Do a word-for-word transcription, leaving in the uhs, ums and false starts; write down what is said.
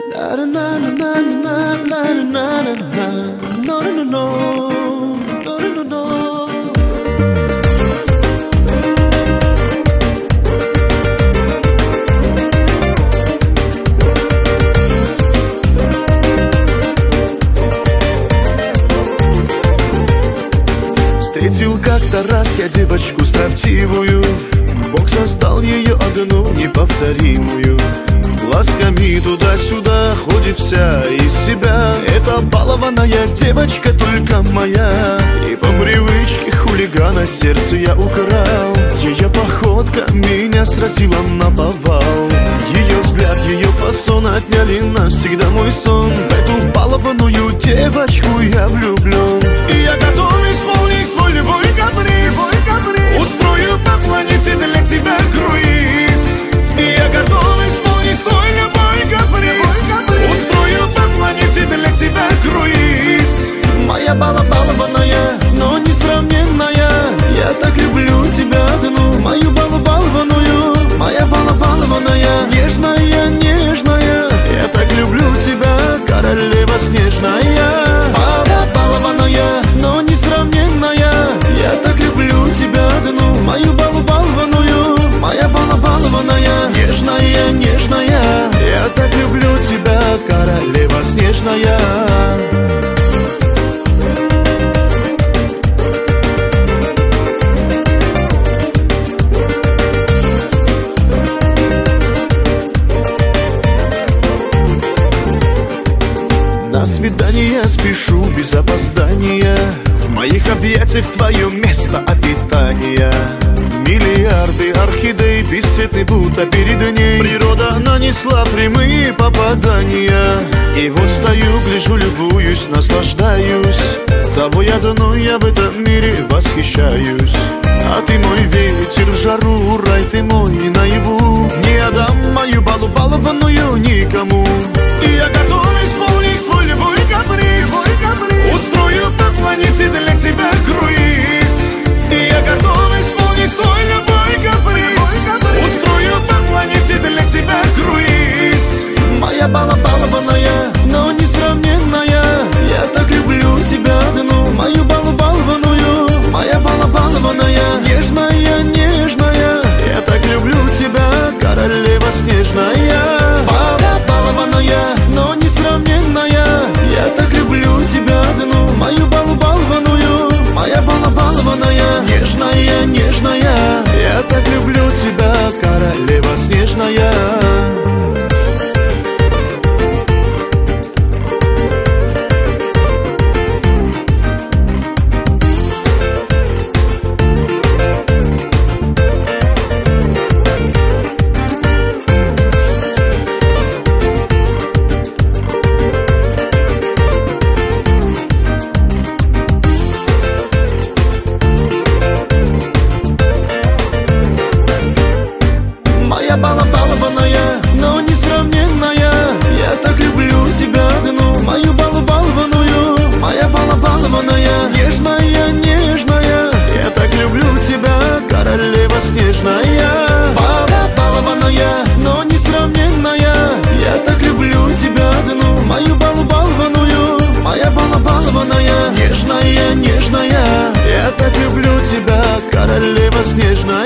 Встретил как-то раз я девочку строптивую, Бог создал ее одну неповторимую. Глазками туда-сюда ходит вся из себя. Эта балованная девочка только моя. И по привычке хулигана сердце я украл. Ее походка меня сразила наповал. Ее взгляд, ее фасон отняли навсегда мой сон. В эту балованную девочку я влюблен. И я готов исполнить свой любой каприз. Устрою по планете для тебя круиз. И я готов исполнить твой любой каприз. Устрою по планете для тебя круиз. Моя балабалованная, но несравненная. Я так люблю тебя одну, мою балабалованную. Моя балабалованная, нежная, нежная. Я так люблю тебя, королева снежная. Балабалованная, но несравненная. Я так люблю тебя одну, мою балабалованную. Моя балабалованная, нежная, нежная. Я так люблю тебя, королева снежная. На свидание спешу без опоздания. В моих объятиях твое место обитания. Миллиарды орхидей, бесцветный Будда перед ней. Природа нанесла прямые попадания. И вот стою, гляжу, любуюсь, наслаждаюсь. Тобой одной я в этом мире восхищаюсь. А ты мой ветер в жару, рай ты мой наяву. Не отдам мою балу-балованную никому. И я готов исполнить свой любой каприз. Устрою по планете для тебя круиз. И я готов исполнить твой любой каприз. Устрою по планете для тебя круиз. Моя балабалованная, но несравненная. Я так люблю тебя одну, мою балу-балованную. Моя балабалованная, нежная, нежная. Я так люблю тебя, королева снежная. Балабалованная, но несравненная. Я так люблю тебя одну, мою балу-балованную. Моя балабалованная, нежная, нежная. Я так люблю тебя, королева снежная. Балабалованная, но несравненная. Я так люблю тебя одну, мою балу-балованную. Моя балабалованная, нежная, нежная. Я так люблю тебя, королева снежная. Балабалованная, но несравненная. Я так люблю тебя одну, мою балу-балованную. Моя балабалованная, нежная, нежная. Я так люблю тебя, королева снежная.